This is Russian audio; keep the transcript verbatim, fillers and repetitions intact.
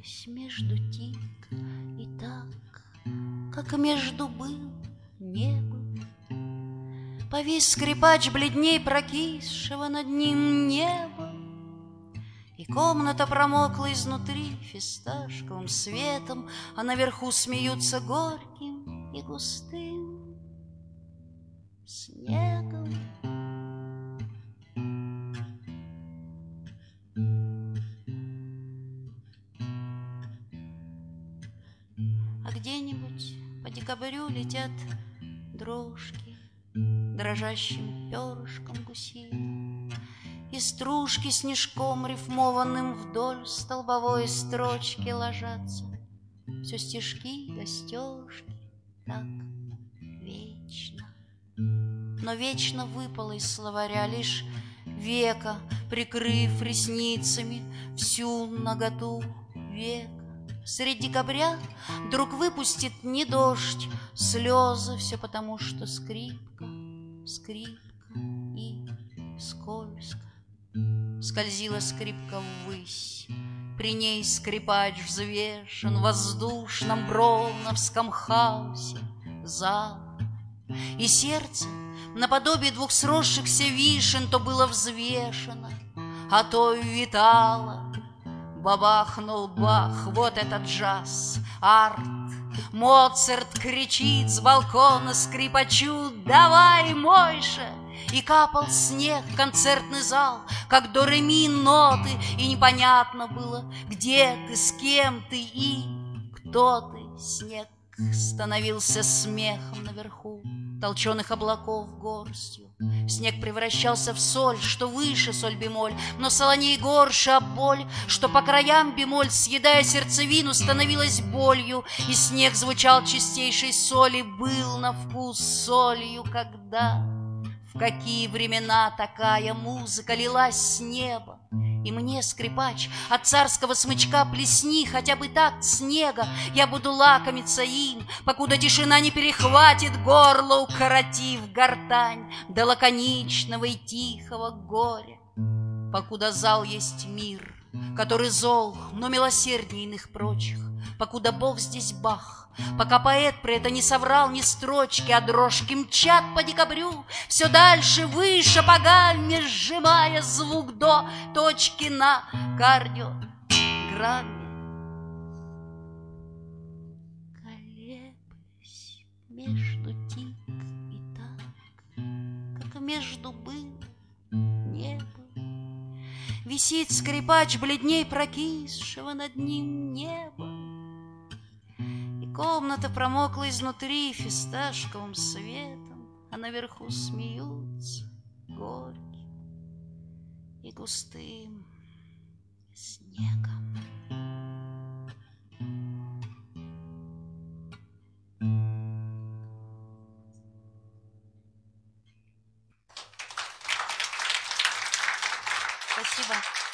Дергалясь между тик и так, как между был, не был. Повис скрипач бледней прокисшего над ним неба, и комната промокла изнутри фисташковым светом, а наверху смеются горьким и густым снегом. А где-нибудь по декабрю летят дрожки дрожащим перышком гусиным, и стружки снежком рифмованным вдоль столбовой строчки ложатся. Все стишки да стежки, так вечно. Но вечно выпало из словаря лишь века, прикрыв ресницами всю наготу века. Средь декабря вдруг выпустит не дождь слезы, все потому, что скрипка, скрипка и скользко. Скользила скрипка ввысь, при ней скрипач взвешен в воздушном броуновском хаосе зала. И сердце, наподобие двух сросшихся вишен, то было взвешено, а то витало. Бабахнул бах, вот это джаз, арт. Моцарт кричит с балкона скрипачу: «Давай, Мойша!» И капал снег в концертный зал, как до ре ми ноты, и непонятно было, где ты, с кем ты и кто ты. Снег становился смехом наверху толченых облаков горстью. Снег превращался в соль, что выше соль-бемоль, но солоней горше, а боль, что по краям бемоль, съедая сердцевину, становилась болью. И снег звучал чистейшей соли, был на вкус солью. Когда, в какие времена такая музыка лилась с неба? И мне, скрипач, от царского смычка плесни хотя бы такт снега, я буду лакомиться им, покуда тишина не перехватит горло, укоротив гортань до лаконичного и тихого горя. Покуда зал есть мир, который зол, но милосерднее иных прочих, покуда Бог здесь Бах, пока поэт при это не соврал ни строчки, а дрожки мчат по декабрю все дальше, выше по гамме, сжимая звук до точки на кардиограмме. Колеблюсь между тик и так, как между был, не был. Висит скрипач бледней прокисшего над ним неба, и комната промокла изнутри фисташковым светом, а наверху смеются горьким и густым снегом. Спасибо.